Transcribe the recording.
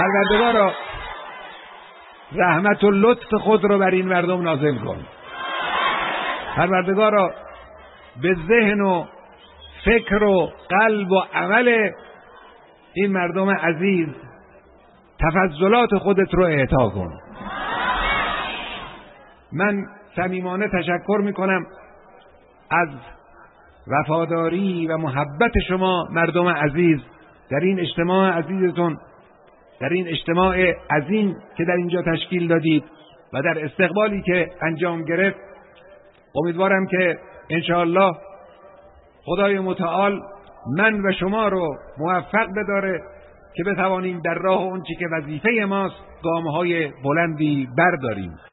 پروردگارا رحمت و لطف خود رو بر این مردم نازل کن. پروردگارا به ذهن و فکر و قلب و عمل این مردم عزیز تفضلات خودت رو اعطا کن. من صمیمانه تشکر میکنم از وفاداری و محبت شما مردم عزیز در این اجتماع عزیزتون، در این اجتماع عظیم که در اینجا تشکیل دادید و در استقبالی که انجام گرفت. امیدوارم که انشاءالله خدای متعال من و شما رو موفق بداره که بتوانیم در راه اون چی که وظیفه ماست گام‌های بلندی برداریم.